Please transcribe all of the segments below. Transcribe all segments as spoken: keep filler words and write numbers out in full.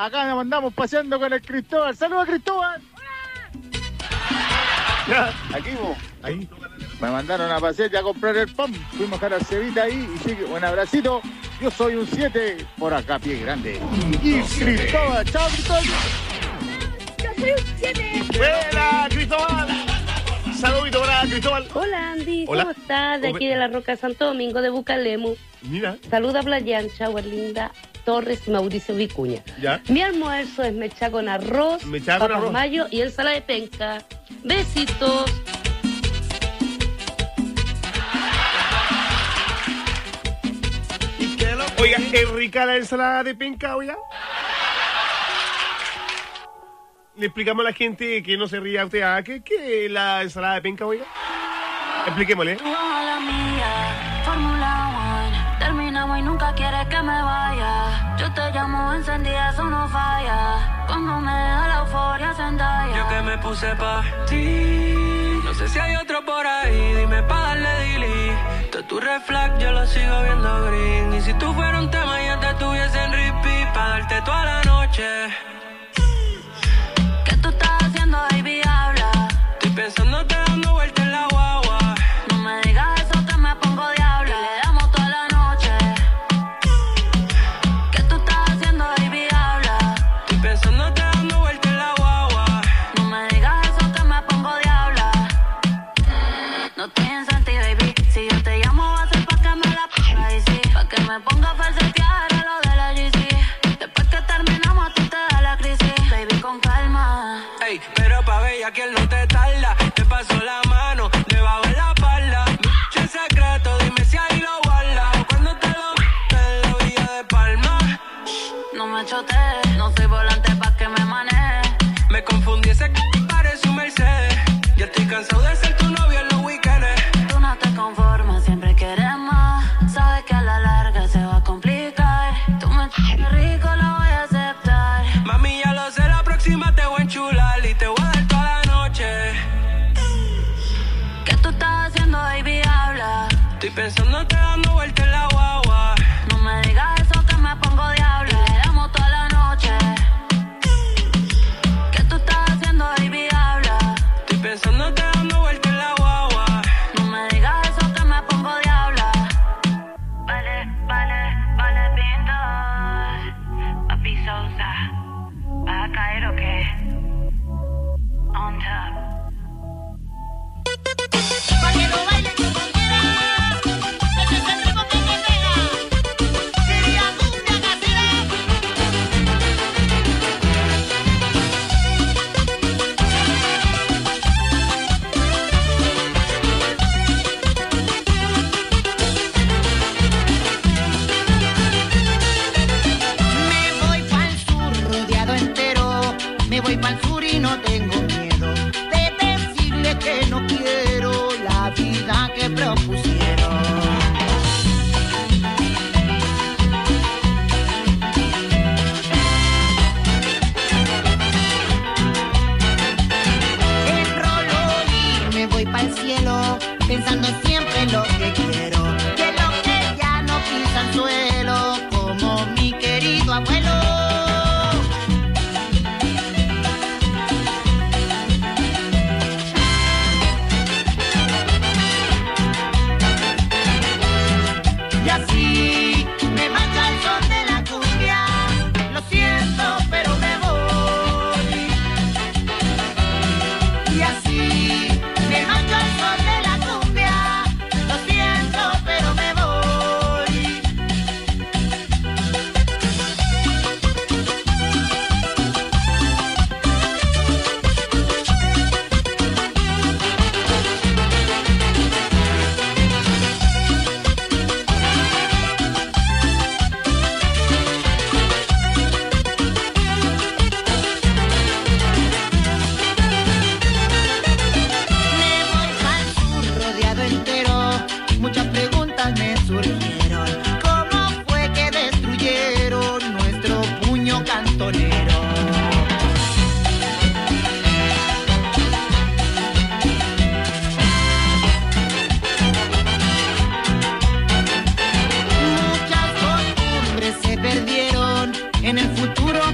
Acá nos andamos paseando con el Cristóbal. ¡Saludos, Cristóbal! Ya, aquí vos. Ahí. Me mandaron a pasear y a comprar el pan. Fuimos a la cebita ahí y sí, un abracito. Yo soy un siete, por acá, pie grande. Y Cristóbal, chao, Cristóbal. Yo soy un siete. ¡Buena, Cristóbal! Saludito para Cristóbal. Hola, Andy. Hola. ¿Cómo estás? De aquí de la Roca Santo Domingo, de Bucalemu. Mira. Saluda a Playancha, Linda Torres y Mauricio Vicuña. Ya. Mi almuerzo es mecha con arroz, Mecha con papas arroz. mayo y ensalada de penca. Besitos. Oiga, ¿es rica la ensalada de penca, oiga? Le explicamos a la gente que no se ría usted. ¿ah? ¿Qué, ¿Qué es la ensalada de penca, oiga? Expliquémosle. Tú a la mía, Fórmula One. Terminamos y nunca quieres que me vaya. Yo te llamo encendida, eso no falla. Cuando me da la euforia se endaya. Yo que me puse pa' ti. No sé si hay otro por ahí, dime pa' darle delete. De tu reflex yo lo sigo viendo green. Y si tú fueras un tema ya te tuviese en repeat. Pa' darte toda la noche. ¿Qué tú estás haciendo, baby? Habla. Estoy pensándote dando vueltas en la guagua. No me digas eso que me pongo diabla. Y le damos toda la noche. ¿Qué tú estás haciendo, baby? Habla. Estoy pensándote dando vueltas en la guagua. No me digas eso que me pongo diabla. No estoy en senti, baby. Si yo te llamo va a ser pa' que me la ponga y sí. Pa' que me ponga a falsetear a lo de la G C. Después que terminamos a ti te da la crisis. Baby, con calma. Ey, pero pa' bella que él no te tarda. Te paso la mano debajo de la espalda. Mucho secreto, dime si ahí lo guardas. Cuando te lo en la orilla de Palma. No me chotees, no soy volante pa' que me maneje. Me confundí, ese c parece un Mercedes. Ya estoy cansado de ser tu novio en los weekends. Tú no te conformas, siempre quieres más. Sabes que a la larga se va a complicar. Tú me ch- rico, lo voy a aceptar. Mami, ya lo sé, la próxima te voy a enchular y te voy a dar toda la noche. ¿Qué tú estás haciendo, baby? Habla. Estoy pensándote dando vueltas en la guagua. No me digas eso que me pongo diabla. Y le damos toda la noche. ¿Qué tú estás haciendo, baby? Habla. Estoy pensándote dando vueltas en la guagua. No me digas eso que me pongo diabla. Vale, vale, vale, pintor. Papi Sousa. ¿Vas a caer o qué? On top. Pa' que lo bailen como quieran. Que se siente como botella. Siria, cumbia, casera. Me voy pa'l sur rodeado entero, me voy pa'l sur y no tengo miedo de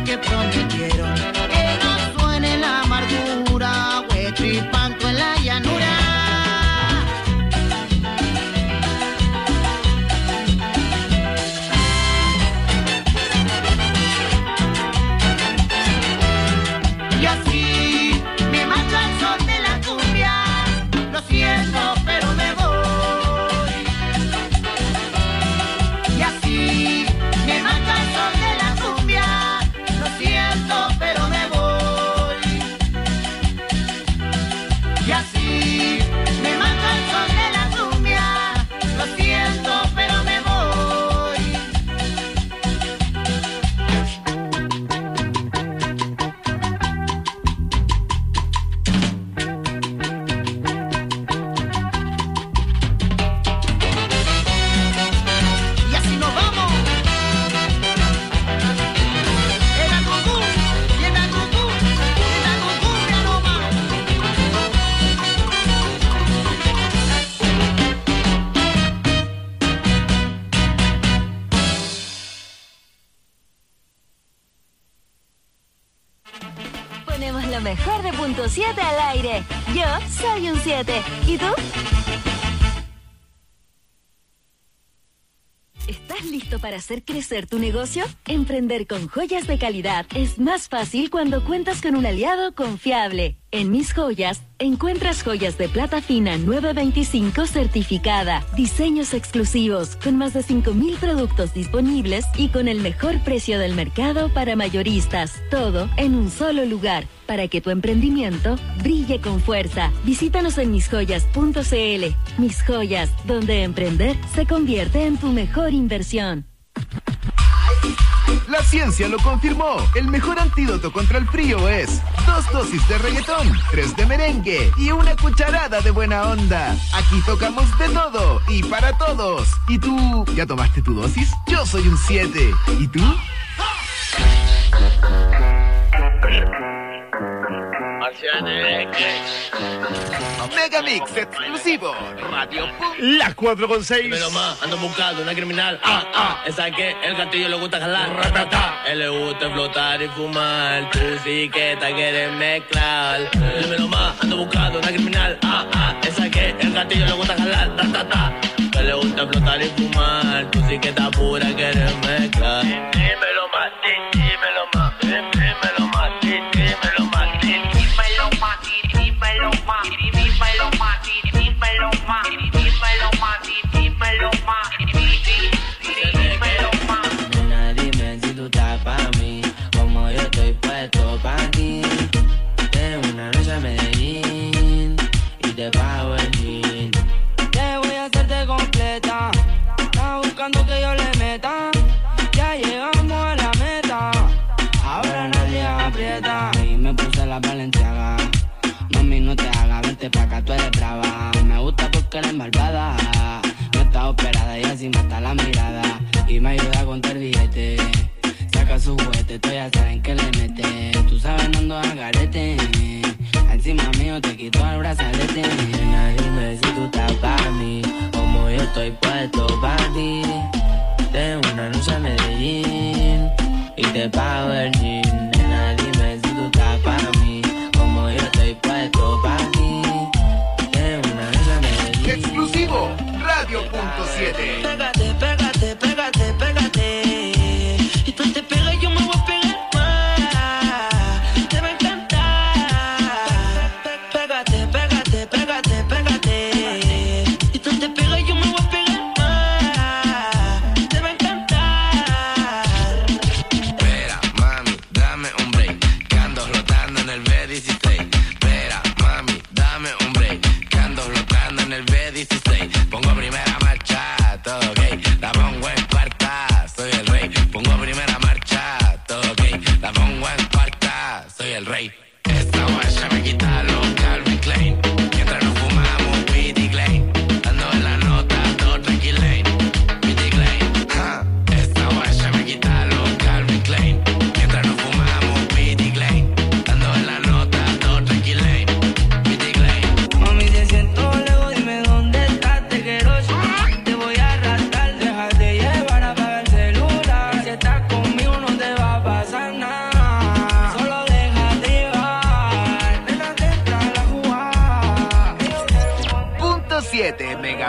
que prometieron. Que no suene la amargura, huetripanto en la llanura. Y así me marcha el sol de la cumbia, lo siento pero me voy. Y así me marcha el sol de la cumbia, lo siento pero me voy. Y así me marcha el sol de la cumbia, lo siento pero me voy. Y así nos vamos. En la cucú, y en la cucú, en la cucú, nomás. Ponemos lo mejor de punto siete al aire. Yo soy un siete. ¿Y tú? ¿Estás listo para hacer crecer tu negocio? Emprender con joyas de calidad es más fácil cuando cuentas con un aliado confiable. En Mis Joyas, encuentras joyas de plata fina nueve veinticinco certificada, diseños exclusivos, con más de cinco mil productos disponibles y con el mejor precio del mercado para mayoristas. Todo en un solo lugar, para que tu emprendimiento brille con fuerza. Visítanos en mis joyas punto c l. Mis Joyas, donde emprender se convierte en tu mejor inversión. La ciencia lo confirmó. El mejor antídoto contra el frío es dos dosis de reggaetón, tres de merengue y una cucharada de buena onda. Aquí tocamos de todo y para todos. ¿Y tú, ya tomaste tu dosis? Yo soy un siete. ¿Y tú? Megamix exclusivo. Radio. Las cuatro con seis. Dímelo más, ando buscando una criminal. Ah, ah, esa que el gatillo le gusta jalar. Ratata. Él le gusta flotar y fumar. Tú sí que te quieres mezclar. Dímelo más, ando buscando una criminal. Ah, ah, esa que el gatillo le gusta jalar. Ratata. Él le gusta flotar y fumar. Tú sí que estás pura, quieres mezclar. Dímelo más, dímelo más, dímelo más, dímelo más, dímelo más, dímelo más, dímelo más, dímelo más, dímelo más, dímelo más, dímelo más. Nena, dime si tú estás pa' mí, como yo estoy puesto pa' ti. Tengo una noche a Medellín y te pago el jean. Te voy a hacerte completa, estás buscando que yo le meta. Ya llegamos a la meta, ahora nadie aprieta. Y me puse la Balenciaga, mami no te hagas, vente pa' acá, tú eres brava. Me gusta porque eres malvada, no estás operada y así mata la mirada. Y me ayuda a contar billete, saca su juguete, tú ya saben que le mete. Tú sabes no ando a garete, encima mío te quito el brazalete. Nena, dime si tú estás pa' mí, como yo estoy puesto pa' ti. Tengo una noche a Medellín y te pago el jean. Nena, dime si tú estás pa' mí, como yo estoy puesto pa' ti. Tengo una noche a Medellín. Exclusivo. Radio punto siete. Pégate, pégate, pégate, pégate. Y tú te pegas y yo me voy a pegar más. Te va a encantar. Pégate, pégate, pégate, pégate. Y tú te pegas y yo me voy a pegar más. Te va a encantar. Espera, mami, dame un break, que ando flotando en el B dieciséis. Espera, mami, dame un break, que ando flotando en el B dieciséis. Pongo primera marcha, todo ok, la pongo en cuarta, soy el rey. Pongo primera marcha, todo ok, la pongo en cuarta, soy el rey. Esta guaya me quita los Calvin Klein, mientras nos fumamos Pity Klein, dando en la nota, todo tranquilane, Pity Klein. Ja. Esta guaya me quita los Calvin Klein, mientras nos fumamos Pity Klein, dando en la nota, todo tranquilane, Pity Klein. Mami, te siento lejos, dime dónde estás, te quiero, te voy a arrastrar. Déjate llevar, apaga el celular. Si estás conmigo no te va a pasar nada.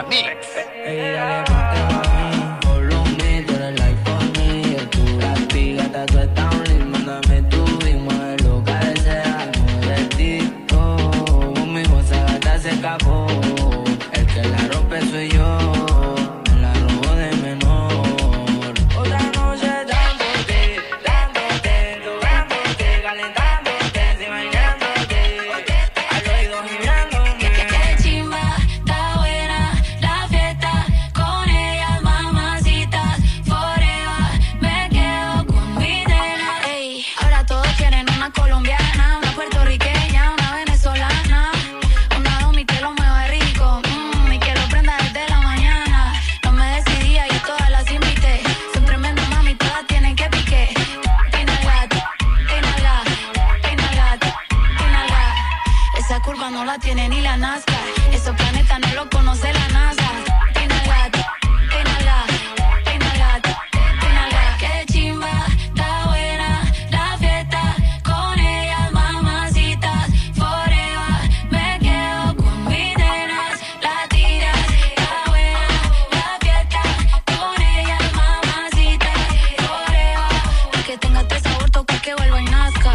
Mix. Ella le gusta follow me, tú eres like for me. Tú la pigata, tú estás un link, mándame tu link, mueve lo que deseas, mueve el disco. Conmigo esa gata se escapó, el que la rompe soy yo, me la robo de menor. Otra noche dándote, dándote, tocándote, calentándote, encima bailándote, al oído gimiéndome. Qué chimba, está buena la fiesta, con ellas mamacitas, forever, me quedo con mi nena. Ey, ahora todos quieren una colombiana, una puertorriqueña, una venezolana, una domi que lo mueva rico, mmm, y que lo prenda desde la mañana. No me decidía y todas las invité, son tremendas mami, todas tienen que pique. Inhala, inhala, inhala, inhala. Esa curva no la tiene ni la Nazca, esos planetas no lo conoce la NASA. Inhala, inhala, inhala, inhala. Qué chimba, está buena la fiesta, con ellas mamacitas, forever, me quedo con mis nenas, la tiras, está buena la fiesta, con ellas mamacitas, forever, pa' que tenga este sabor, toca que vuelva y nazca.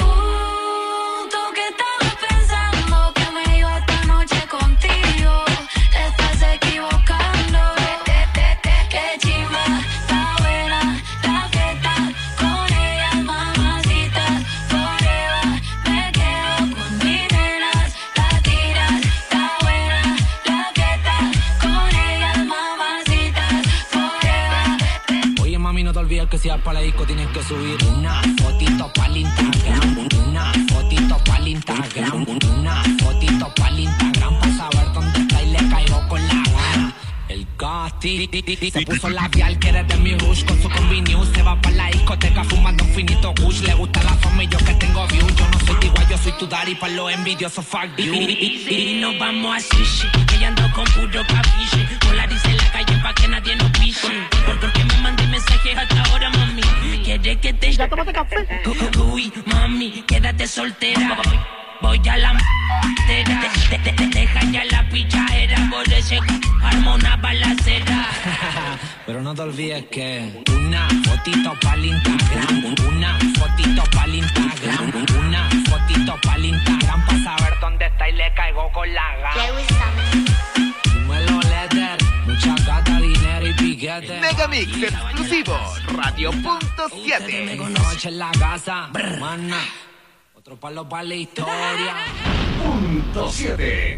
Uh, tú que estabas pensando que me iba esta noche contigo, te estás equivocando. Qué chimba, está buena la fiesta, con ellas mamacitas, forever, me quedo con mis nenas, la tiras, está buena la fiesta, con ellas mamacitas, forever. Oye mami, no te olvides que si vas para la disco tienes que subir una fotito pa'l Instagram, una fotito pa'l Instagram, una fotito pa'l Instagram, pa' saber dónde está y le caigo con la gana. El Casti se puso labial, quiere de mi rush con su combi news, se va pa' la discoteca fumando un finito kush, le gusta la fama y yo que tengo views, yo no soy tu igual, yo soy tu daddy, pa' los envidiosos fuck you. Y nos vamos a sushi, ella ando con puro capiche, polarice en la calle pa' que nadie nos piche, porque me mandé mensajes hasta ahora mami, quiere que te... ¿Ya tomaste café? Uy, mami, quédate soltera, voy a la... Te, te, te, te, deja ya la pichadera, por ese arma una balacera. Pero no te olvides que una fotito pa'l Instagram, una fotito pa'l Instagram, una fotito pa'l Instagram, pa' saber dónde está y le caigo con la gana. Dímelo, letter, mucha gata, dinero y piquete. Megamix exclusivo, Radio Punto siete. Me conoce en la casa, mana. Otro palo para la historia. Punto siete.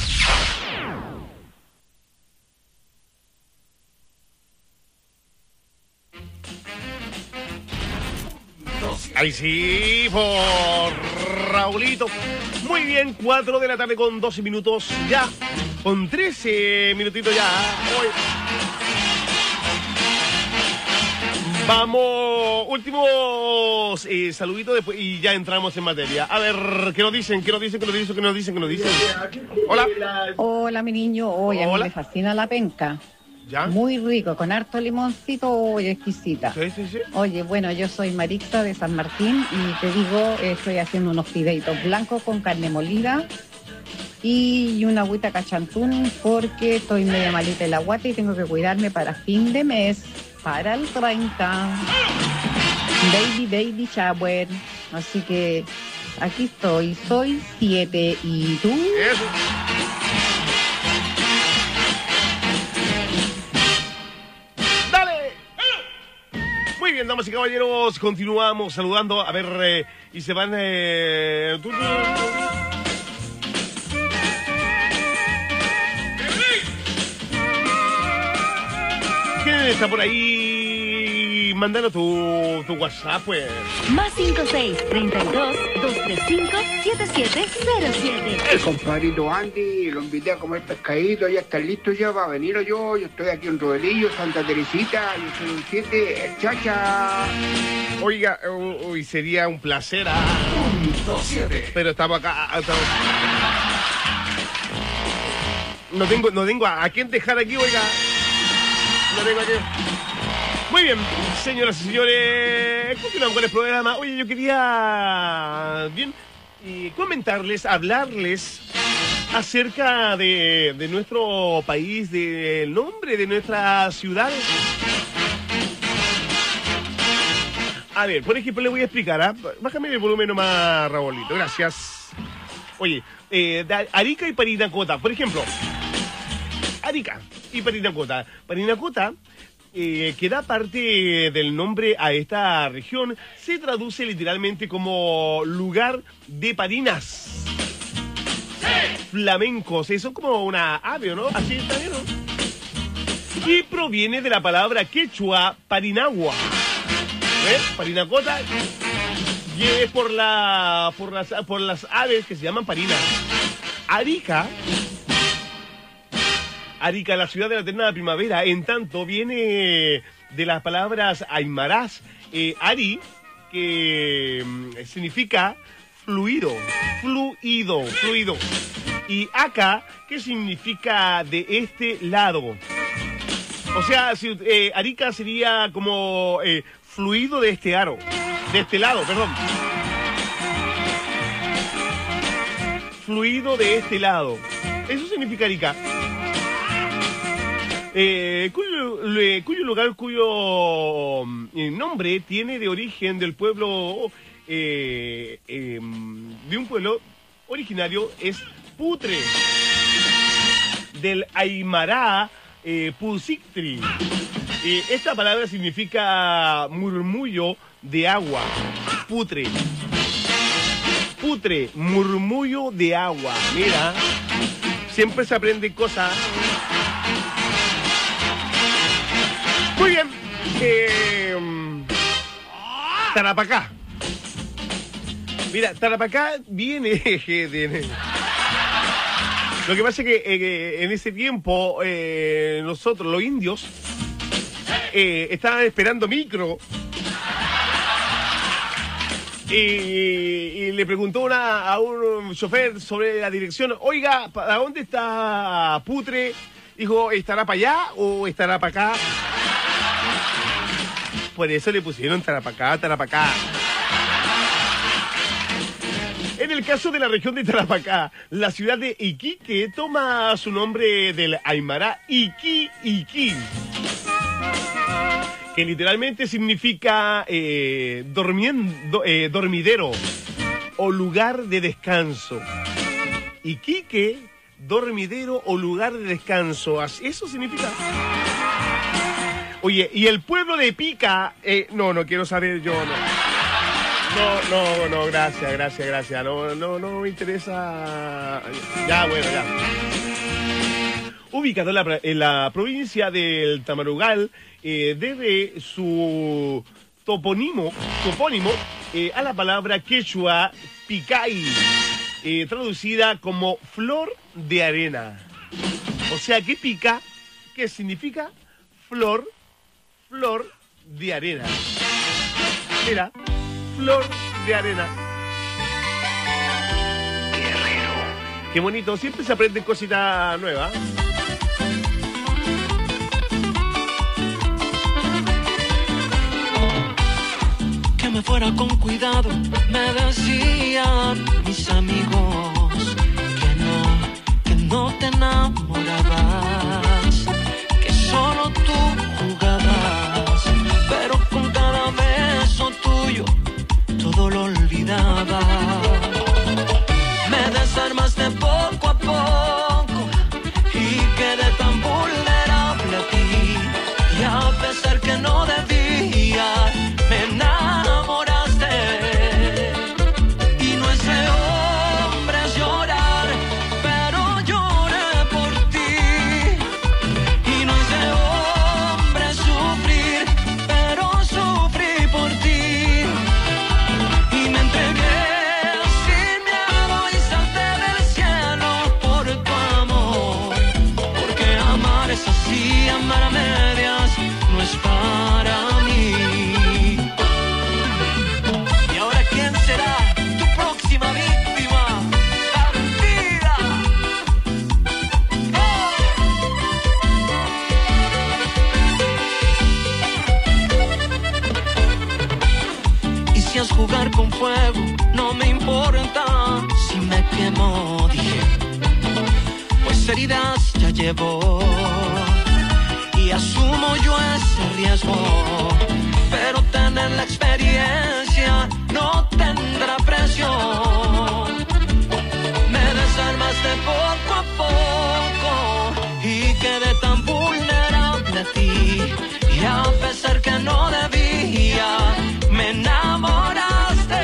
Ahí sí, por Raulito. Muy bien, cuatro de la tarde con doce minutos ya. Con trece minutitos ya. Hoy. Vamos, últimos eh, saluditos después y ya entramos en materia. A ver, ¿qué nos dicen? ¿Qué nos dicen? ¿Qué nos dicen? ¿Qué nos dicen? ¿Qué nos dicen? Hola. Hola, mi niño. Oye, a mí Hola. me fascina la penca. ¿Ya? Muy rico, con harto limoncito, oye, exquisita. Sí, sí, sí. Oye, bueno, yo soy Marixa de San Martín y te digo, eh, estoy haciendo unos fideitos blancos con carne molida y una agüita cachantún porque estoy media malita de la guata y tengo que cuidarme para fin de mes, para el treinta. Baby, baby shower. Así que aquí estoy, soy siete. ¿Y tú? Eso. Muy bien, damas y caballeros, continuamos saludando. A ver, eh, y se van... Eh... ¿Quién está por ahí? Mándanos tu, tu WhatsApp, pues. Más cinco seis, treinta y dos, doscientos treinta y cinco, setenta y siete cero siete. El compadrito Andy, lo invité a comer pescadito, ya está listo ya, va a venir yo, yo estoy aquí en Rodelillo, Santa Teresita, yo soy un siete, el chacha. Oiga, uy, sería un placer. Ah. Pero estamos acá. ah, estamos- No tengo, no tengo a, a quién dejar aquí, oiga. No tengo a quién. Muy bien, señoras y señores, continuamos con el programa. Oye, yo quería bien y comentarles, hablarles acerca de, de nuestro país, del nombre de nuestras ciudades. A ver, por ejemplo, le voy a explicar. ¿ah? Bájame el volumen nomás, Raulito. Gracias. Oye, eh, Arica y Parinacota. Por ejemplo, Arica y Parinacota. Parinacota, eh, que da parte del nombre a esta región, se traduce literalmente como lugar de parinas. Flamencos. Eso es como una ave, ¿no? Así está bien, ¿no? Y proviene de la palabra quechua parinagua. ¿Ves? Parinacota y es por, la, por, las, por las aves que se llaman parinas. Arica, Arica, la ciudad de la eterna primavera, en tanto viene de las palabras aymarás, eh, ari, que eh, significa fluido, fluido, fluido, y aca, que significa de este lado. O sea, si, eh, Arica sería como... Eh, fluido de este aro, de este lado, perdón. Fluido de este lado. Eso significa Arica. Eh, cuyo, le, cuyo lugar, cuyo eh, nombre tiene de origen del pueblo, eh, eh, de un pueblo originario, es Putre, del Aymara eh, Pusictri. Eh, esta palabra significa murmullo de agua. Putre. Putre, murmullo de agua. Mira, siempre se aprenden cosas. Muy bien. Eh, Tarapacá. Mira, Tarapacá viene de... Lo que pasa es que eh, en ese tiempo eh, nosotros, los indios, Eh, estaban esperando micro y, y le preguntó una, a un chofer sobre la dirección. Oiga, ¿para dónde está Putre? Dijo, ¿estará para allá o estará para acá? Por eso le pusieron Tarapacá, Tarapacá. En el caso de la región de Tarapacá, la ciudad de Iquique toma su nombre del aymara Iki Iki, que literalmente significa eh, dormiendo, eh, dormidero o lugar de descanso. Iquique, dormidero o lugar de descanso. Eso significa. Oye, y el pueblo de Pica, eh, no, no quiero saber yo, no. No, no, no, gracias, gracias, gracias. No, no, no me interesa. Ya, bueno, ya. Ubicado en la, en la provincia del Tamarugal, eh, debe su topónimo, topónimo eh, a la palabra quechua picay, eh, traducida como flor de arena. O sea, ¿qué pica? ¿Qué significa? Flor, flor de arena. Mira, flor de arena. Guerrero. Qué bonito, siempre se aprenden cositas nuevas. Me fuera con cuidado, me decían mis amigos que no, que no te enamorabas, que solo tú jugabas, pero con cada beso tuyo todo lo olvidaba. Me desarmaste poco a poco y quedé tan vulnerable a ti, y a pesar que no debía, me enamoraste. Y no es de hombres llorar, pero lloré por ti. Y no es de hombres sufrir, pero sufrí por ti. Y me entregué sin miedo y salté del cielo por tu amor. Porque amar es así, amar a medias no es para mí. Jugar con fuego, no me importa si me quemo, dije. mis heridas ya llevo y asumo yo ese riesgo, pero tener la experiencia no tendrá precio. Me desarmaste poco a poco y quedé tan vulnerable a ti, y a pesar que no debía, me enamoraste.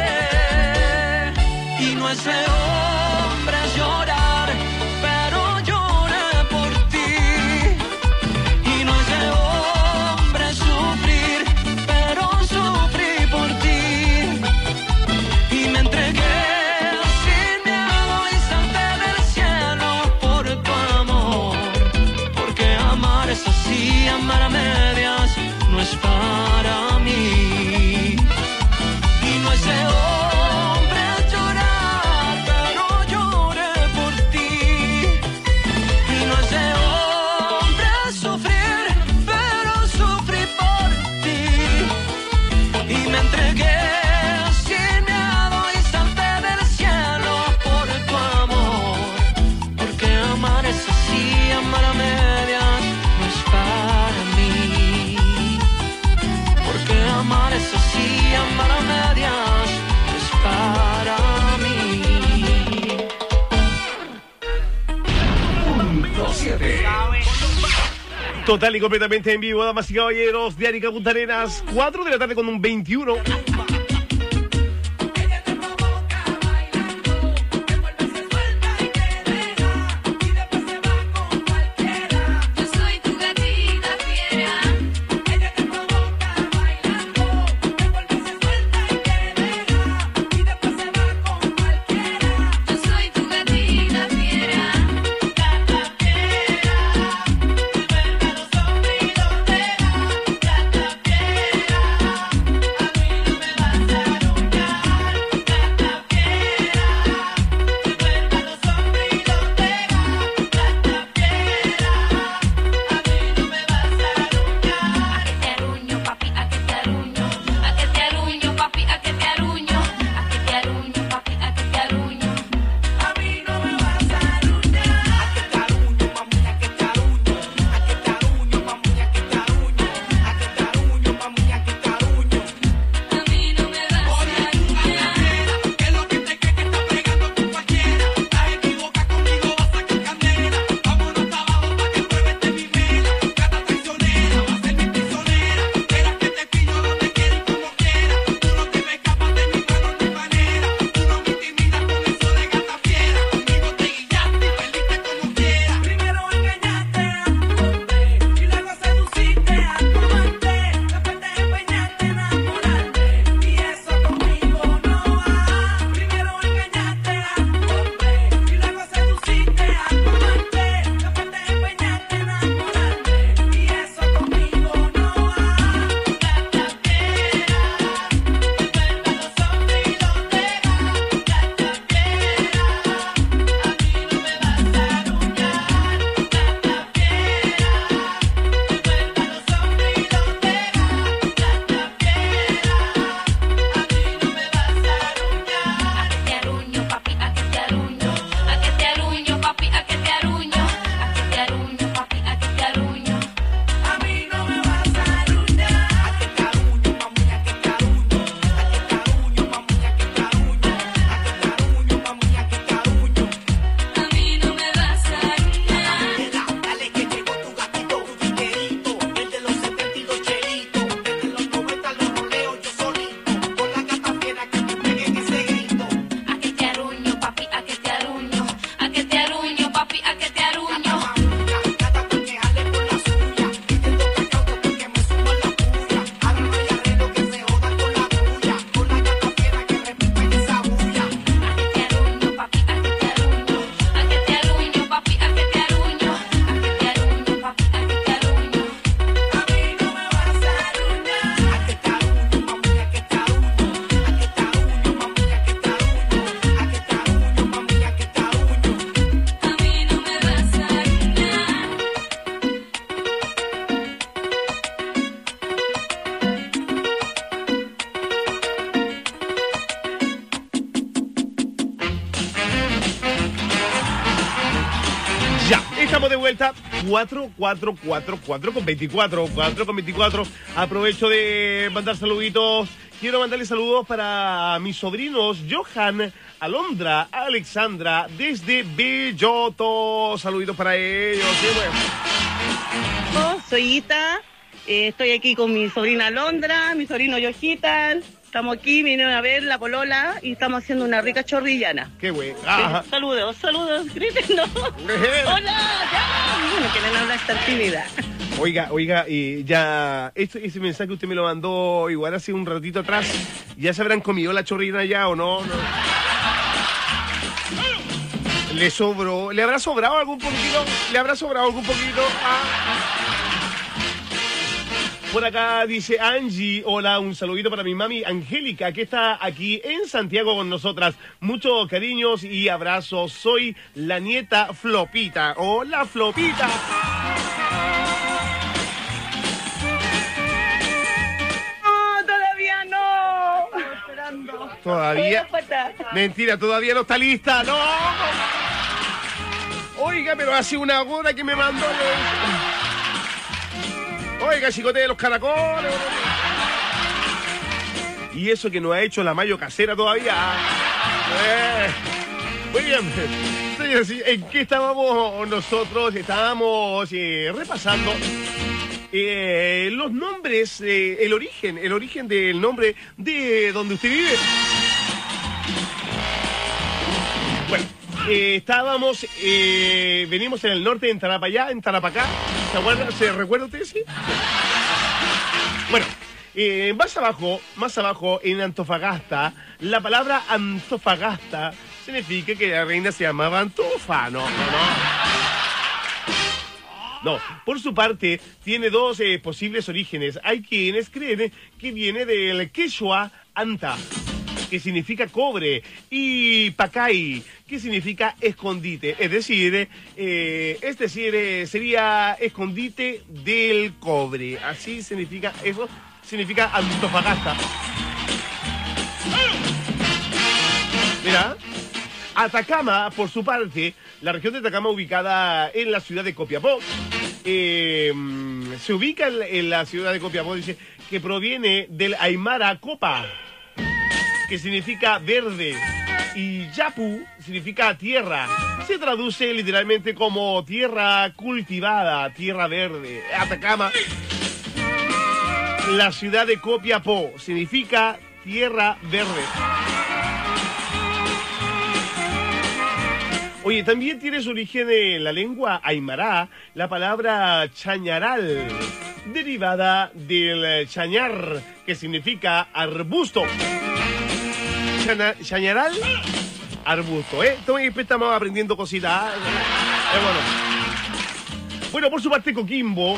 Y no es de hombres llorar, pero lloré por ti. Y no es de hombres sufrir, pero sufrí por ti. Y me entregué sin miedo y salté del cielo por tu amor. Porque amar es así, amar a medias no es para mí. Y no es de hombres llorar, pero lloré por ti. Y no es de hombres sufrir, pero sufrí por ti. Y me entregué sin miedo y salté del cielo por tu amor. Porque amar es así, amar a medias no es para mí. Porque amar es así, amar a medias no es para mí. Total y completamente en vivo, damas y caballeros, de Arica Punta Arenas, cuatro de la tarde con un veintiuno. Yo soy tu gatita fiera. Ella te provoca bailando, te vuelve se suelta y te deja, y después se va con cualquiera. Yo soy tu gatita fiera. Gata fiera, vuelve a los hombres y los deja. Gata fiera, a mí no me vuelta, cuatro, cuatro, cuatro, cuatro con veinticuatro, cuatro con veinticuatro. Aprovecho de mandar saluditos. Quiero mandarle saludos para mis sobrinos Johan, Alondra, Alexandra, desde Belloto. Saluditos para ellos. Sí, bueno. Soy Ita, eh, estoy aquí con mi sobrina Alondra, mi sobrino Yojitan. Estamos aquí, vinieron a ver la polola y estamos haciendo una rica chorrillana. Qué güey. Ajá. Saludos, saludos, griten, ¿no? Hola, ya. Bueno, quieren hablar esta actividad. Oiga, oiga, y ya, este, ese mensaje usted me lo mandó igual hace un ratito atrás. ¿Ya se habrán comido la chorrillana ya o no? no? ¿Le sobró? ¿Le habrá sobrado algún poquito? ¿Le habrá sobrado algún poquito? Ah. Por acá dice Angie, hola, un saludito para mi mami Angélica, que está aquí en Santiago con nosotras. Muchos cariños y abrazos. Soy la nieta Flopita. Hola, Flopita. No, todavía no. Estoy esperando. Todavía. Mentira, todavía no está lista. No. Oiga, pero hace una hora que me mandó. Oiga, chicote de los caracoles. Y eso que no ha hecho la mayo casera todavía. Eh. Muy bien. Señores, ¿en qué estábamos nosotros? Estábamos eh, repasando eh, los nombres, eh, el origen, el origen del nombre de donde usted vive. Bueno. Eh, estábamos, eh, venimos en el norte, en Tarapacá, en Tarapacá. ¿Se acuerda? ¿Se recuerda usted? Sí. Bueno, eh, más abajo, más abajo, en Antofagasta, la palabra Antofagasta significa que la reina se llamaba Antofa, ¿no? No, no. No, por su parte, tiene dos eh, posibles orígenes. Hay quienes creen que viene del quechua anta, que significa cobre, y pacay, que significa escondite, es decir, eh, es decir, eh, sería escondite del cobre, así significa, eso significa Antofagasta. Mira, Atacama, por su parte, la región de Atacama ubicada en la ciudad de Copiapó, eh, se ubica en, en la ciudad de Copiapó, dice, que proviene del aymara copa, que significa verde, y yapu significa tierra. Se traduce literalmente como tierra cultivada, tierra verde. Atacama, la ciudad de Copiapó, significa tierra verde. Oye, también tiene su origen en la lengua aymara, la palabra chañaral, derivada del chañar, que significa arbusto. Chañaral, arbusto, ¿eh? Todavía estamos aprendiendo cositas. Eh, bueno. bueno, por su parte, Coquimbo.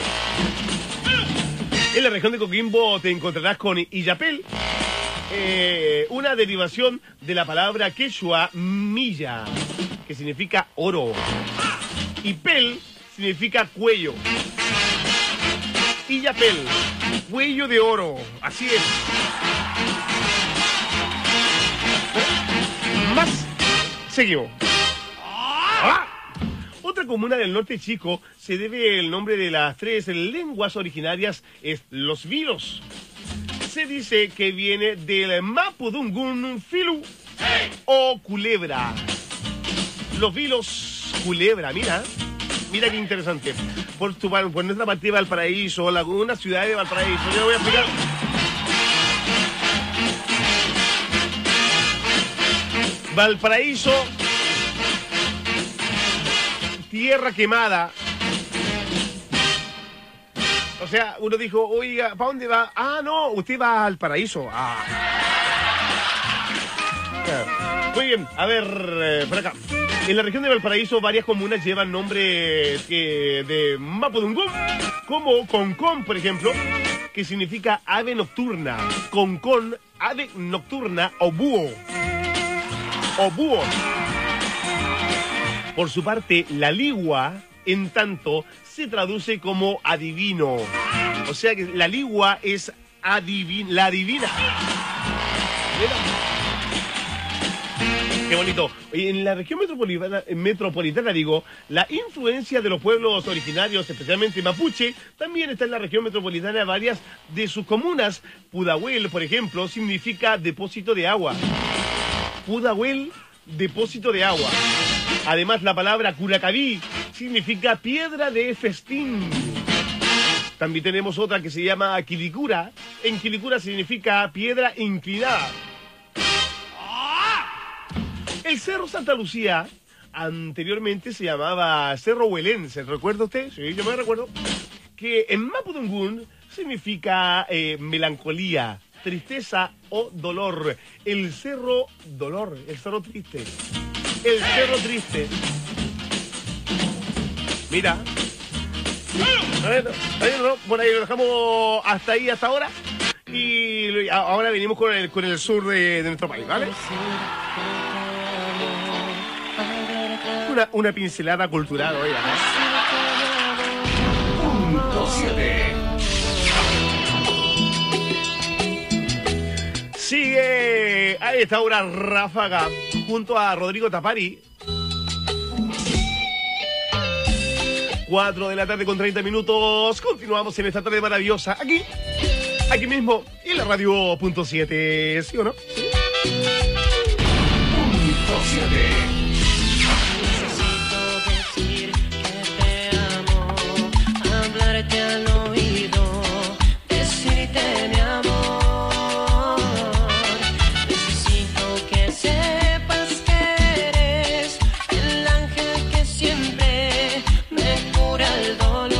En la región de Coquimbo te encontrarás con Illapel, eh, una derivación de la palabra quechua milla, que significa oro. Y pel significa cuello. Illapel, cuello de oro. Así es. Más, seguimos. ¡Ah! Otra comuna del norte chico se debe el nombre de las tres lenguas originarias, es los vilos. Se dice que viene del mapudungun filu o culebra. Los vilos culebra, mira, mira qué interesante. Por, tu, por nuestra parte de Valparaíso, Laguna, ciudad de Valparaíso, yo le voy a explicar. Valparaíso, tierra quemada. O sea, uno dijo, oiga, ¿para dónde va? Ah, no, usted va al paraíso. Ah. Muy bien, a ver, eh, por acá. En la región de Valparaíso, varias comunas llevan nombres que de mapudungún, como Concón, por ejemplo, que significa ave nocturna. Concón, ave nocturna o búho. O búho. Por su parte, la ligua, en tanto, se traduce como adivino. O sea que la ligua es adivin, la adivina. Qué bonito. En la región metropolitana, metropolitana, digo, la influencia de los pueblos originarios, especialmente mapuche, también está en la región metropolitana. Varias de sus comunas. Pudahuel, por ejemplo, significa depósito de agua. Pudahuel, depósito de agua. Además, la palabra curacaví significa piedra de festín. También tenemos otra que se llama quilicura. En quilicura significa piedra inclinada. El Cerro Santa Lucía anteriormente se llamaba Cerro Huelén. ¿Se recuerda usted? Sí, yo me recuerdo. Que en Mapudungún significa eh, melancolía, tristeza o dolor. El Cerro Dolor, el Cerro Triste. El Cerro Triste. Mira. Bueno, bueno, por ahí lo dejamos hasta ahí, hasta ahora. Y ahora venimos con el, con el sur de, de nuestro país, ¿vale? Una, una pincelada cultural, oiga, ¿no? Punto siete. Sigue a esta hora Ráfaga junto a Rodrigo Tapari. cuatro de la tarde con treinta minutos. Continuamos en esta tarde maravillosa. Aquí, aquí mismo, en la radio punto siete. ¿Sí o no? ¿Sí? Punto siete. Necesito decir que te amo, hablarte al oído, decirte mi amor. Necesito que sepas que eres el ángel que siempre me cura el dolor.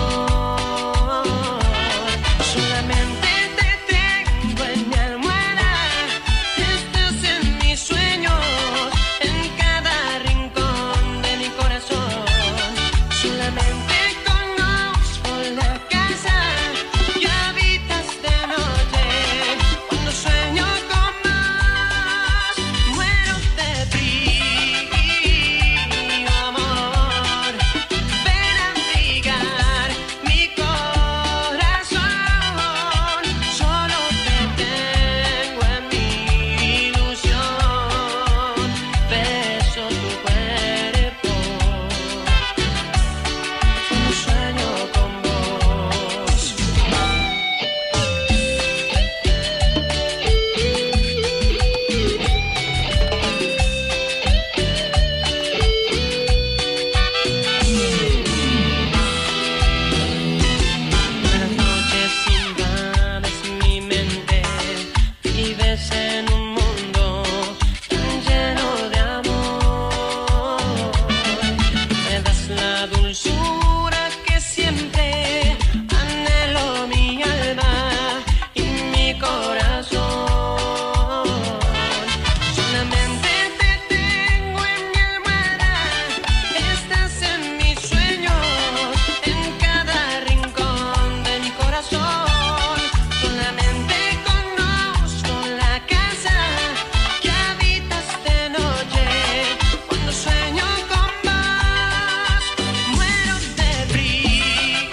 Solamente te tengo en mi almohada, estás en mis sueños, en cada rincón de mi corazón. Solamente conozco la casa que habitas de noche. Cuando sueño con vos, muero de frío, amor. Ven a abrigar mi corazón. Solo te tengo en mi ilusión. Beso tu cuerpo cuando sueño con vos. Las noches invades mi mente, vives en un mundo tan lleno de amor. Me das la dulzura que siempre anhelo, mi alma y mi corazón. Solamente te tengo en mi almohada, estás en mis sueños, en cada rincón de mi corazón. Solamente conozco la casa que habitas de noche. Cuando sueño con vos, muero de frío,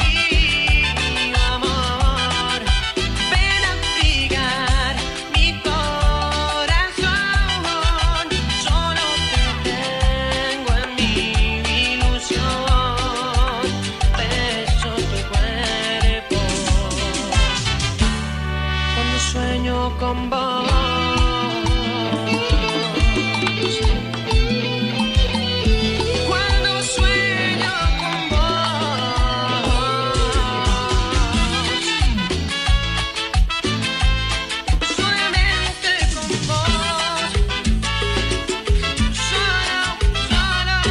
amor. Ven a abrigar mi corazón. Solo te tengo en mi ilusión. Beso tu cuerpo cuando sueño con vos. Cuando sueño con vos, solamente con vos, solo, solo.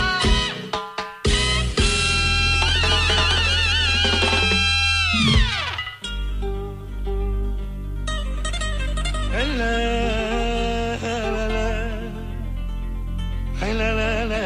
Ay, la, la, la. Ay, la, la, la.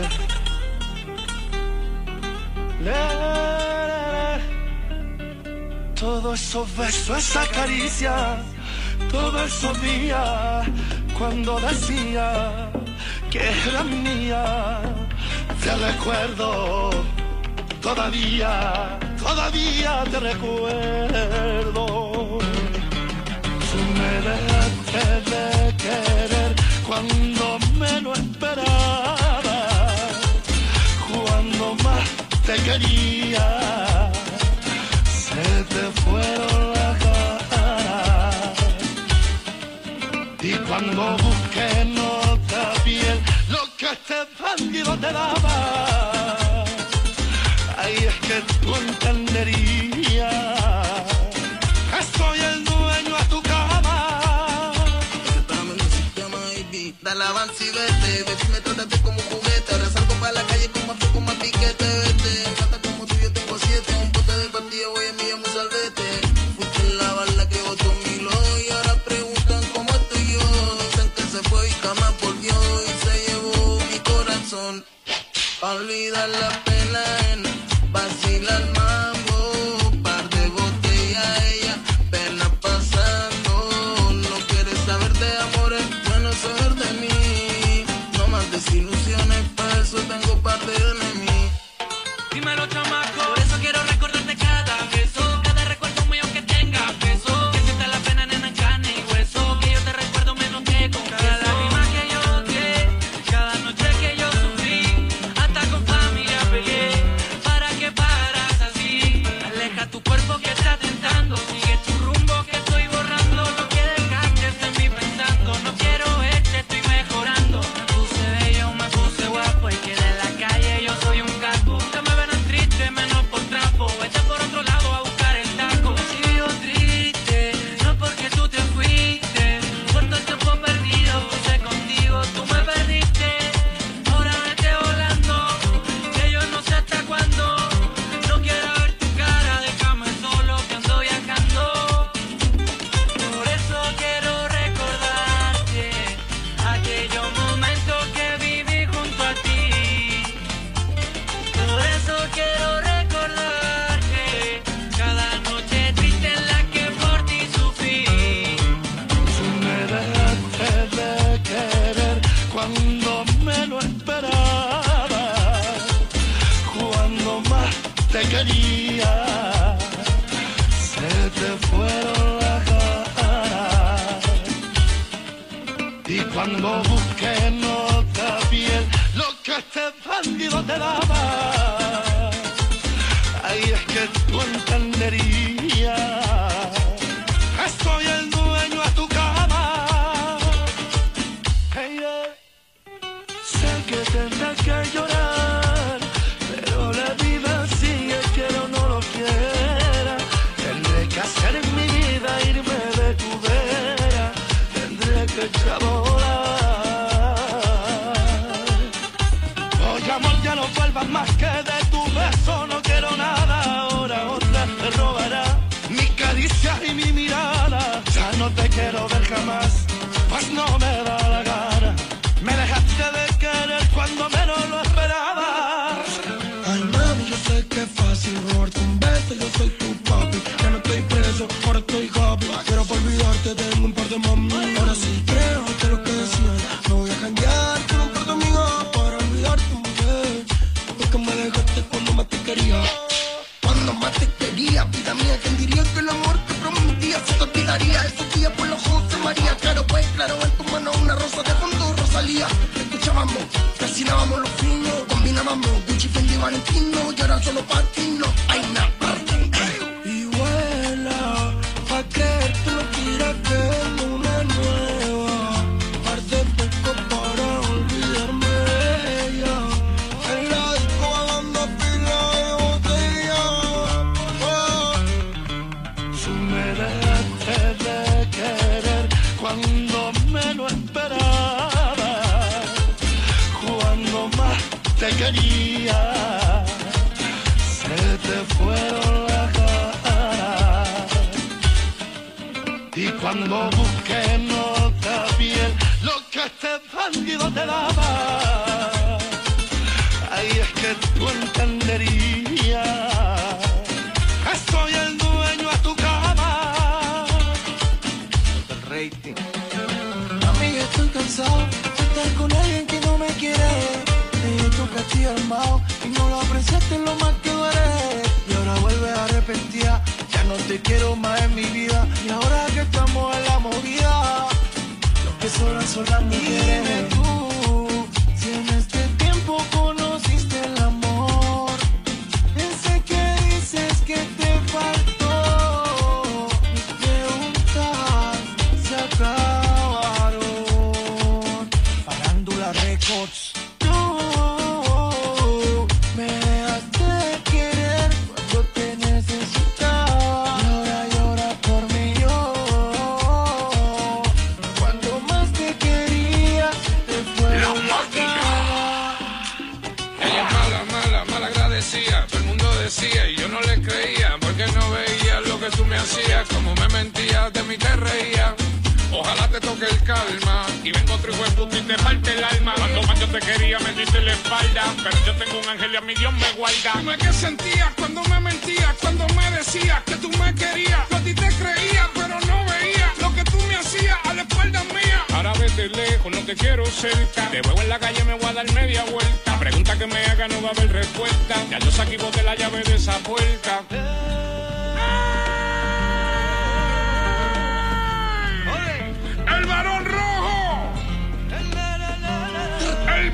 La, la, la. Todo eso beso, esa caricia, todo eso día, cuando decía que era mía, te recuerdo, todavía, todavía te recuerdo. Tú me dejaste de querer cuando menos quería, se te fueron las ganas. Y cuando busqué en otra piel lo que este bandido te daba, ahí es que tú entenderías que soy el dueño a tu cama. Estamos en el sistema, baby. Dale avance y vete, baby, me trataste como un juguete. Ahora salgo para la calle con más flow, con más piquete, vete. Trata como tú, yo tengo siete. Un bote de pastilla, voy a enviar un salvete. Fuiste la bala que botó mi lo y ahora preguntan cómo estoy yo. Dicen que se fue y jamás volvió y se llevó mi corazón. Olvida la pena en vacilar mambo, par de botellas ella, pena pasando. No quieres saber de amores, bueno saber de mí. No más desilusiones, para eso tengo par de enemigos. Dímelo, chamaco, por eso quiero recordarte cada beso, cada recuerdo mío que tenga peso, que sienta la pena en carne y hueso, que yo te recuerdo menos que con cada lágrima que yo odié, cada noche que yo sufrí, hasta con familia peleé. ¿Para qué paras así? Aleja tu cuerpo que está tentando, sigue tu rumbo que estoy borrando. No quiero que estés en mí pensando, no quiero este, estoy mejorando. Me puse bello, me puse guapo y que de la calle yo soy un capo. Nunca me verán triste, menos por trapo. Vete por otro lado a buscar el taco. Si vivo triste, no porque tú te fuiste, por todo el tiempo perdido puse contigo, tú me perdiste. Ahora vete volando, que yo no sé hasta cuándo. No quiero ver tu cara, déjame solo que ando viajando. Por eso quiero recordarte aquellos momentos que viví junto a ti. Por eso quiero recordarte cada noche triste en la que por ti sufrí. Tú me dejaste de querer cuando menos esperaba, cuando más te quería, se te fueron las ganas. Y cuando busqué en otra piel lo que este bandido te daba, ahí es que tú entenderías que soy el dueño a tu cama. Hey, yeah. Sé que tendrás que llorar, pero la vida sigue, quiero o no lo quiera. Tendré que hacer en mi vida irme de tu vera, tendré que echar a volar. Oye, amor, ya no vuelvas más, que de tu beso no quiero nada. Ahora otra te robará mi caricia y mi mirada. Ya no te quiero ver jamás, pues no me da la gana. Me dejaste de querer cuando menos lo esperaba. Ay, mami, yo sé que es fácil robarte un beso, yo soy tu papi. Ya no estoy preso, ahora estoy happy. Pero para olvidarte tengo un par de mami. Ahora sí creo que lo que decían, no voy a cambiar con un par de amigas para olvidarte, mujer. Porque me dejaste cuando más te quería. Cuando más te quería, vida mía, ¿quién diría que el amor que prometía se te olvidaría? Esos días por los José María, claro pues, claro, en tu mano una rosa de fondo Rosalía. Escuchábamos, cocinábamos los finos, combinábamos Gucci, Fendi, Valentino, y ahora solo pa' ti no hay nada. Y vuela, pa' creerte lo tira que es una nueva. Par de pesco para olvidarme de ella. En la disco dando pila de botella. Oh. Tú me dejaste de querer cuando menos esperaba, cuando más te quería, se te fueron las ganas. Y cuando busqué en otra piel lo que este bandido te daba, ahí es que tú entenderías que soy el dueño a tu cama. El rating. Mami, yo estoy cansado de estar con alguien que no me quiere. Dejé tu castillo armado y no lo apreciaste lo más que duele. Y ahora vuelves arrepentida, ya no te quiero más en mi vida. Y ahora que estamos en la movida, lo que sobran son las mujeres. Dime tú, si en este tiempo conociste el amor, Records. Tú me dejaste de querer cuando te necesitaba. Y ahora lloras por mí. Yo, cuando más te quería, te fue la máquina. Ella es mala, mala, mal agradecida. Todo el mundo decía y yo no le creía, porque no veía lo que tú me hacías. Como me mentías, de mí te reía. Ojalá te toque el calma y vengo otro hijo de puta y te parte el alma. Cuando más yo te quería me diste la espalda, pero yo tengo un ángel y a mi Dios me guarda. Dime qué sentías cuando me mentías, cuando me decías que tú me querías. Yo a ti te creía, pero no veía lo que tú me hacías a la espalda mía. Ahora vete lejos, no te quiero cerca. Te veo en la calle, me voy a dar media vuelta. Pregunta que me haga, no va a haber respuesta. Ya yo saqué boté la llave de esa puerta. El varón rojo, el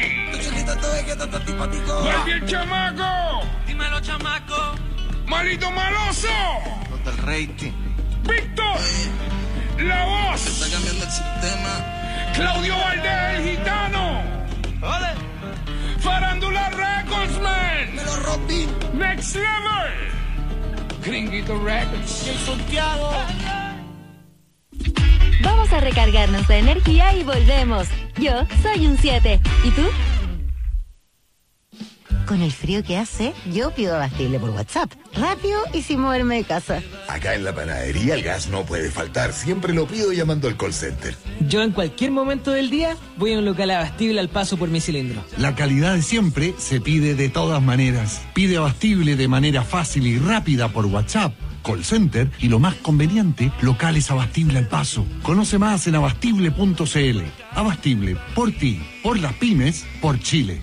boy, Barbie el chamaco, dímelo chamaco, Malito Maloso, los del rating, Víctor, la voz, está cambiando el sistema, Claudio Valdés el gitano, ole, Farándula Records man, me lo rompí, Next Level, Gringuito Records, el Santiago. Vamos a recargarnos de energía y volvemos. Yo soy un siete. ¿Y tú? Con el frío que hace, yo pido abastible por WhatsApp. Rápido y sin moverme de casa. Acá en la panadería el gas no puede faltar. Siempre lo pido llamando al call center. Yo en cualquier momento del día voy a un local abastible al paso por mi cilindro. La calidad de siempre se pide de todas maneras. Pide abastible de manera fácil y rápida por WhatsApp, call center y lo más conveniente, locales Abastible al paso. Conoce más en abastible punto c l. Abastible, por ti, por las pymes, por Chile.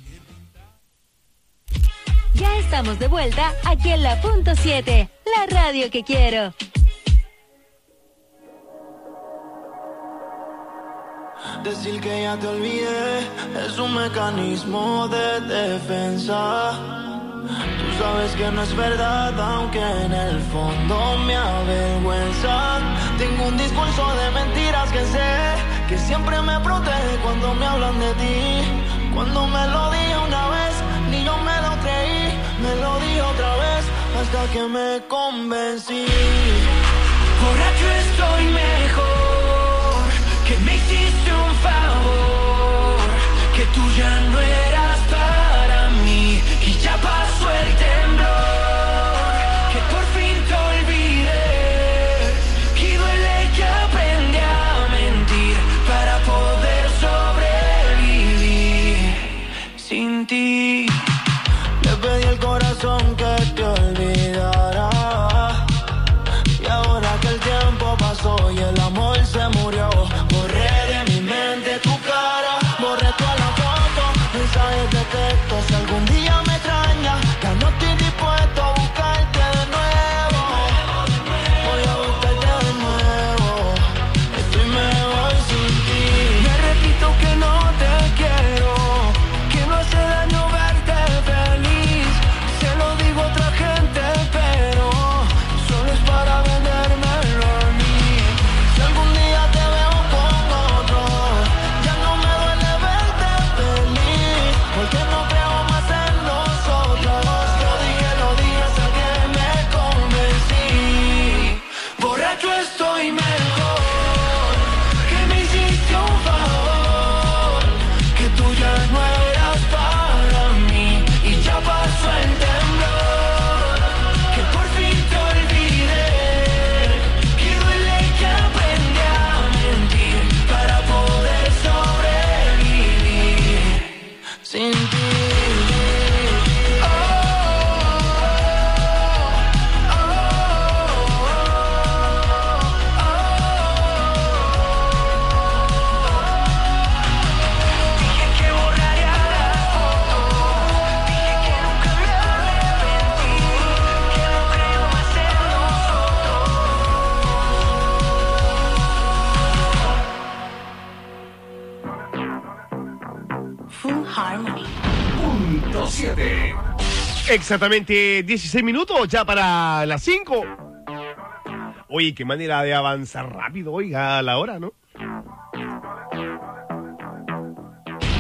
Ya estamos de vuelta aquí en la punto siete, la radio que quiero. Decir que ya te olvidé es un mecanismo de defensa. Tú sabes que no es verdad, aunque en el fondo me avergüenza. Tengo un discurso de mentiras que sé que siempre me protege cuando me hablan de ti. Cuando me lo dije una vez, ni yo me lo creí. Me lo dije otra vez, hasta que me convencí. Borracho estoy mejor, que me hiciste un favor, que tú ya no eras para mí y ya pasó el temblor, que por fin te olvidé, que duele que aprendí a mentir para poder sobrevivir sin ti. Le pedí al corazón que te olvidara, y ahora que el tiempo pasó y el amor se murió, borré de mi mente tu cara, borré toda la foto, mensajes de texto. Si algún día me extrañas, ya no estoy dispuesto a buscarte de nuevo. Voy a buscarte de nuevo, estoy mejor sin ti. Me repito que no te quiero, que no hace daño verte feliz. Se lo digo a otra gente, pero solo es para vendérmelo a mí. Si algún día te veo con otro, ya no me duele verte feliz, porque no creo más en nosotros. Lo dije, lo dije hasta que me convencí. Borracho estoy mejor, que me hiciste un favor, que tú ya no eras para mí y ya pasó el temblor, que por fin te olvidé, que duele que aprendí a mentir para poder sobrevivir sin ti. Dije que borraría la foto, dije que nunca me arrepentí, que no creo más en nosotros. Full Harmony. Punto siete. Exactamente dieciséis minutos ya para las cinco. Oye, qué manera de avanzar rápido, oiga, a la hora, ¿no?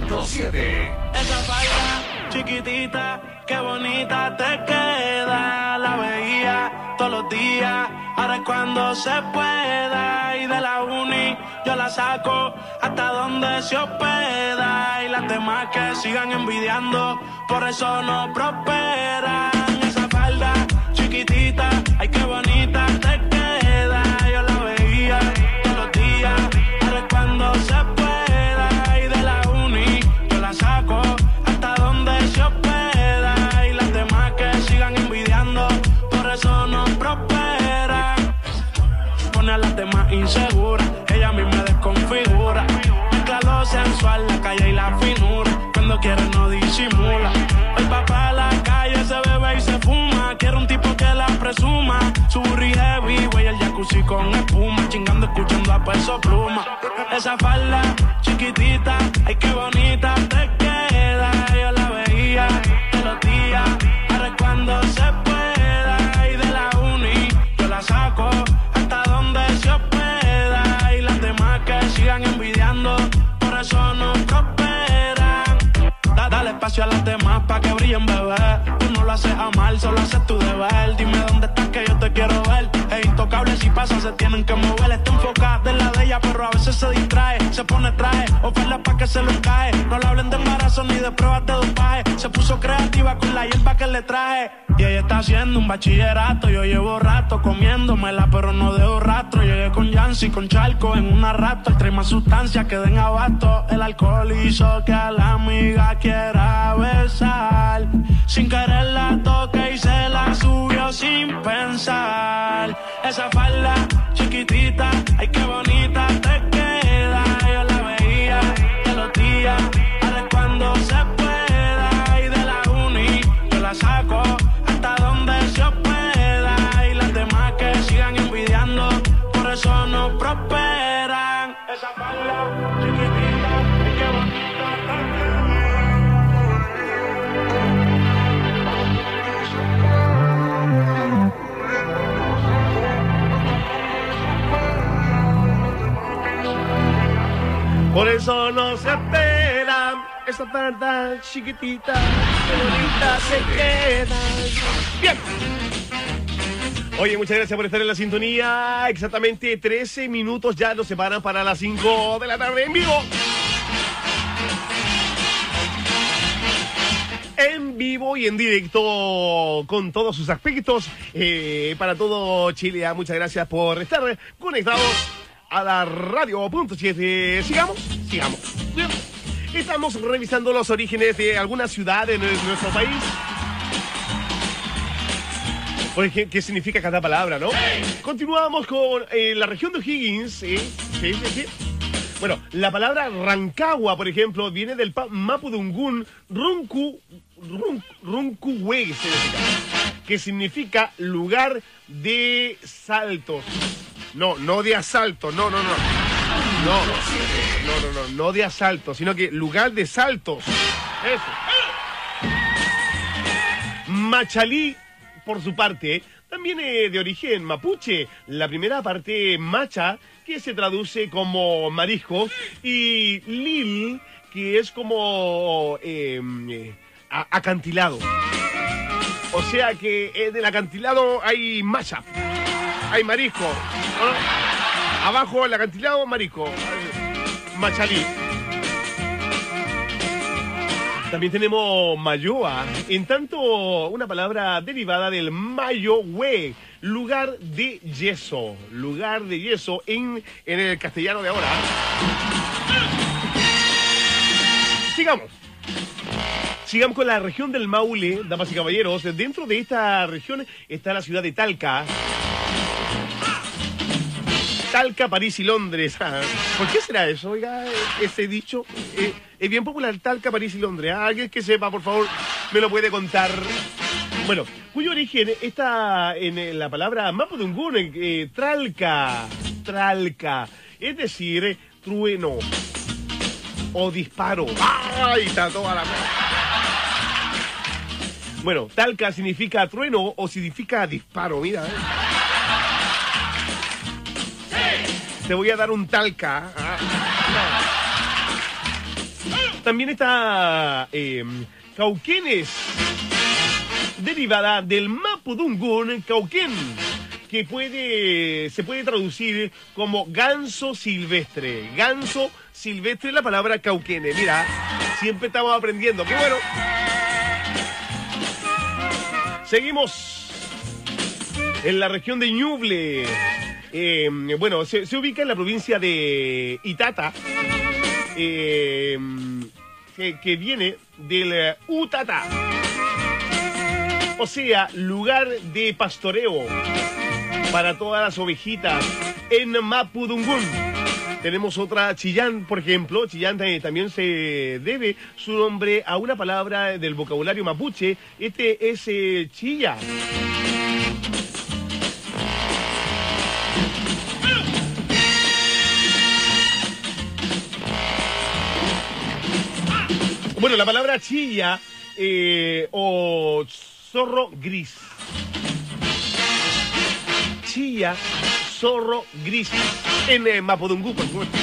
punto siete. Esa falda chiquitita, qué bonita te queda. La veía todos los días, ahora es cuando se pueda. Y de la uni yo la saco hasta donde se hospeda. Y las demás que sigan envidiando, por eso no prosperan. Esa falda chiquitita, ay qué bonita te queda. Yo la veía todos los días, ahora es cuando se pueda. Y de la uni yo la saco hasta donde se hospeda. Y las demás que sigan envidiando, por eso no prosperan. Pone a las demás inseguras, ella misma desconfigura. Mezcla lo sensual, la calle y la finura. Cuando quiere no disimula. El papá a la calle se bebe y se fuma. Quiere un tipo que la presuma. Su burri heavy, güey, el jacuzzi con espuma. Chingando, escuchando a Peso Pluma. Esa falda chiquitita, ay qué bonita te queda. Yo la veía todos los días, ahora es cuando se pueda. Y de la uni yo la saco hasta donde se hospeda. Y las demás que sigan envidiando, por eso no prosperan. Da, dale espacio a las demás pa' que brillen, bebé. Tú no lo haces a mal, solo haces tu deber. Dime dónde estás que yo te quiero ver. Es intocable, si pasa se tienen que mover. Está enfocada en la de ella, pero a veces se distrae. Se pone traje, oferta pa' que se lo cae. No le hablen de embarazo ni de pruebas de dopaje. Se puso creativa con la hierba que le traje. Y ella está haciendo un bachillerato. Yo llevo rato comiéndomela, pero no dejo rastro. Llegué con Yancy, con Charco en una raptor. Trae más sustancias que den abasto. El alcohol hizo que a la amiga quiera besar. Sin querer la toque y se la subió sin pensar. Esa falda chiquitita, ay qué bonita te queda. Yo la veía todos los días, ahora es cuando se pueda. Y de la uni yo la saco hasta donde se hospeda. Y las demás que sigan envidiando, por eso no prosperan. Esa falda chiquitita, ay qué bonita te queda. Por eso no se espera. Esa falda chiquitita, qué bonita se queda. Bien. Oye, muchas gracias por estar en la sintonía. Exactamente trece minutos ya nos separan para las cinco de la tarde en vivo. En vivo y en directo con todos sus aspectos eh, para todo Chile. Muchas gracias por estar conectados a la radio punto siete. Sigamos, sigamos. Bien. Estamos revisando los orígenes de algunas ciudades de nuestro país. Oye, ¿qué significa cada palabra, no? Continuamos con eh, la región de O'Higgins. ¿Sí? Sí, sí, sí. Bueno, la palabra Rancagua, por ejemplo, viene del mapudungún Runku, run, Runkuwe, que significa lugar de saltos. No, no de asalto, no, no, no. No, no, no, no, no de asalto, sino que lugar de saltos. Eso. Machalí, por su parte, también es de origen mapuche. La primera parte, macha, que se traduce como marisco, y lil, que es como eh, acantilado. O sea que en el acantilado hay macha, hay marisco, ¿no? Abajo el acantilado, marisco, machalí. También tenemos mayoa, en tanto una palabra derivada del mayohue, lugar de yeso, lugar de yeso en, en el castellano de ahora. Sigamos. Sigamos con la región del Maule, damas y caballeros. Dentro de esta región está la ciudad de Talca. Talca, París y Londres. ¿Por qué será eso? Oiga, ese dicho. Eh, es bien popular, Talca, París y Londres. Alguien que sepa, por favor, me lo puede contar. Bueno, cuyo origen está en la palabra mapudungún, eh, tralca, tralca. Es decir, trueno o disparo. ¡Ay! Está toda la... Bueno, talca significa trueno o significa disparo. Mira, eh. Te voy a dar un talca. Ah, no. También está eh, Cauquenes, derivada del mapudungún cauquén, que puede, se puede traducir como ganso silvestre. Ganso silvestre es la palabra cauquene. Mira, siempre estamos aprendiendo. ¡Qué bueno! Seguimos en la región de Ñuble. Eh, bueno, se, se ubica en la provincia de Itata, eh, que, que viene del Utata, o sea, lugar de pastoreo para todas las ovejitas en Mapudungún. Tenemos otra, Chillán, por ejemplo. Chillán eh, también se debe su nombre a una palabra del vocabulario mapuche. Este es eh, chilla. Bueno, la palabra chilla eh, o zorro gris. Chilla, zorro gris. En eh, Mapudungún, por supuesto.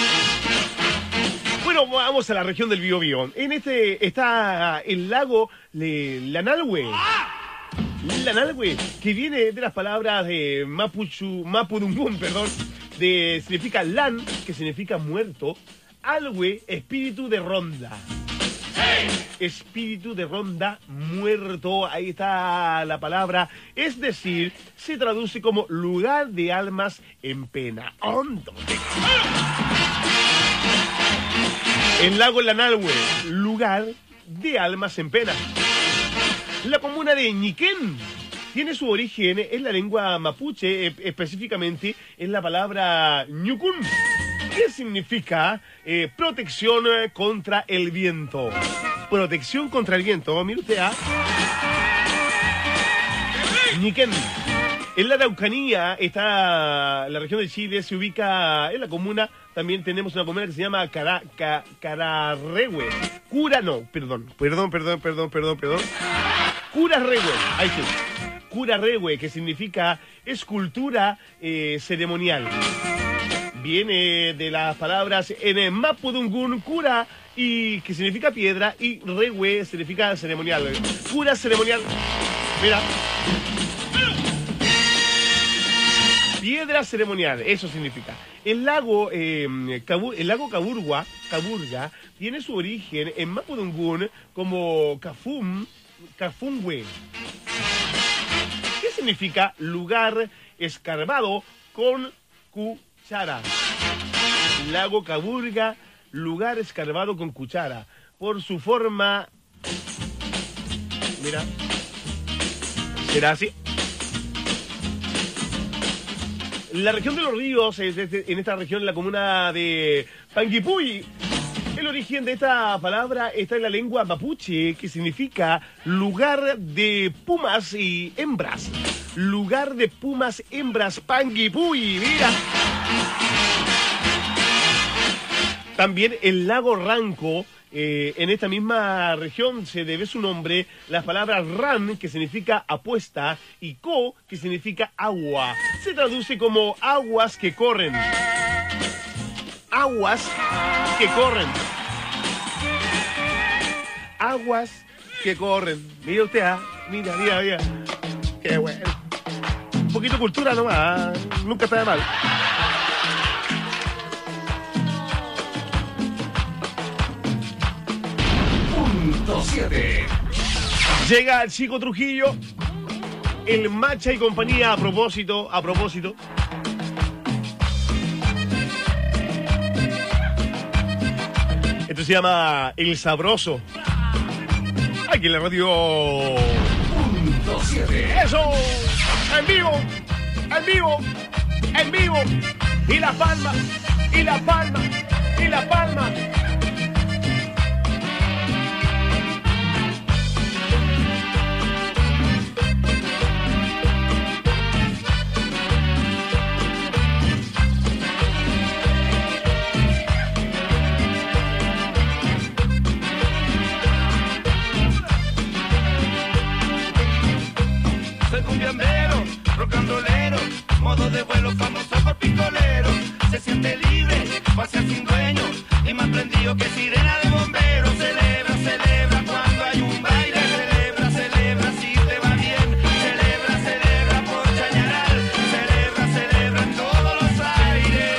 Bueno, vamos a la región del Biobío. En este está el lago Le, Lanalhue. Lanalhue, que viene de las palabras de Mapuchu, Mapudungún, perdón, de, significa lan, que significa muerto, alhue, espíritu de ronda. Espíritu de ronda muerto, ahí está la palabra, es decir, se traduce como lugar de almas en pena. Hondo. El lago Lanalhue, lugar de almas en pena. La comuna de Ñiquén tiene su origen en la lengua mapuche, específicamente en la palabra ñucún, que significa eh, protección contra el viento. Protección contra el viento, mire usted, ¿ah? Ñiquén. En la Araucanía está la región de Chile, se ubica en la comuna, también tenemos una comuna que se llama Cara, Ca, Cararrehue. Cura, no, perdón, perdón, perdón, perdón, perdón, perdón. Curarrehue, ahí sí. Curarrehue, que significa escultura eh, ceremonial. Viene de las palabras en Mapudungún, cura, y que significa piedra, y rehue significa ceremonial. Cura ceremonial. Mira. Piedra ceremonial, eso significa. El lago, eh, Cabu, el lago Caburgua, Caburga, tiene su origen en Mapudungún como Cafum, Cafungüe. ¿Qué significa? Lugar escarbado con cuchara. Lago Caburga, lugar escarbado con cuchara. Por su forma... Mira. ¿Será así? La región de los ríos, en esta región, la comuna de Panguipulli, el origen de esta palabra está en la lengua mapuche, que significa lugar de pumas y hembras. Lugar de pumas, hembras, Panguipulli, mira. También el lago Ranco, eh, en esta misma región se debe su nombre las palabras ran, que significa apuesta, y co, que significa agua. Se traduce como aguas que corren. Aguas que corren. Aguas que corren. Mira usted, ¿ah? Mira, mira, mira. Qué bueno. Un poquito de cultura nomás, ¿eh? Nunca está de mal. siete. Llega el Chico Trujillo, el Macha y compañía. A propósito, a propósito. Esto se llama El Sabroso. Aquí en la radio. Punto siete. Eso, en vivo, en vivo, en vivo. Y la palma, y la palma, y la palma. Modo de vuelo famoso por picolero. Se siente libre, pase sin dueño y mata prendido que sirena de bomberos. Celebra, celebra cuando hay un baile. Celebra, celebra si te va bien. Celebra, celebra por Chañaral. Celebra, celebra en todos los aires.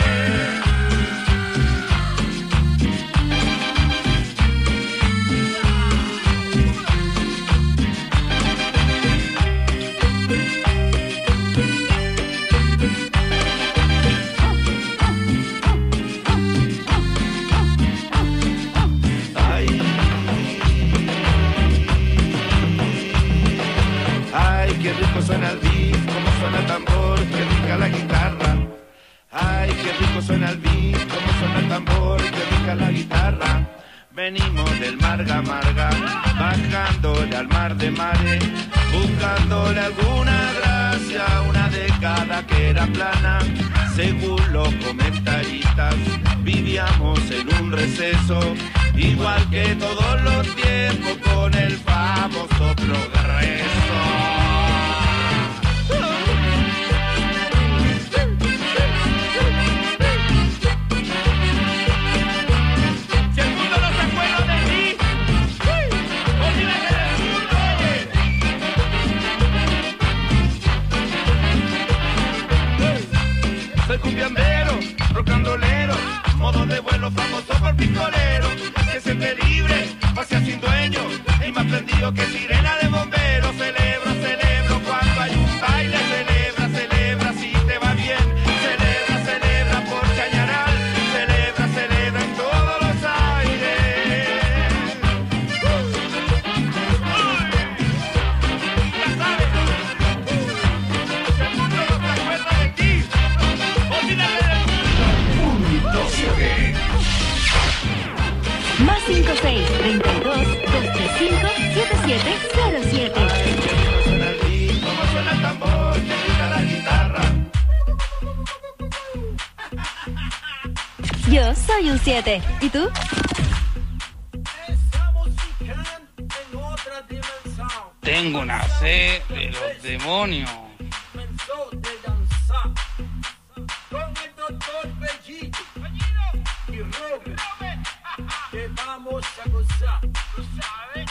Qué rico suena el beat, cómo suena el tambor, qué rica la guitarra. Ay, qué rico suena el beat, cómo suena el tambor, qué rica la guitarra. Venimos del Marga Marga, bajándole al mar de mares, buscándole alguna gracia, una década que era plana. Según los comentaristas, vivíamos en un receso, igual que todos los tiempos, con el famoso progreso. Soy cumbiambero, rock and rollero, modo de vuelo famoso por pistolero, que siente libre, pasea sin dueño, y más prendido que sirena de bomberos. Celebro, celebro cuando hay un baile. Celebra, celebra si te va bien. Celebra, celebra por Chañaral. Celebra, celebra en todos los aires. Ya sabes, el mundo no se acuerda de ti. Más cinco seis treinta y dos dos tres cinco siete siete cero siete. Cómo suena el tambor, que rica la guitarra. Yo soy un siete. ¿Y tú? Tengo una sed de los demonios. Con el doctor Bellito y Robert, que vamos a gozar, ¿tú sabes?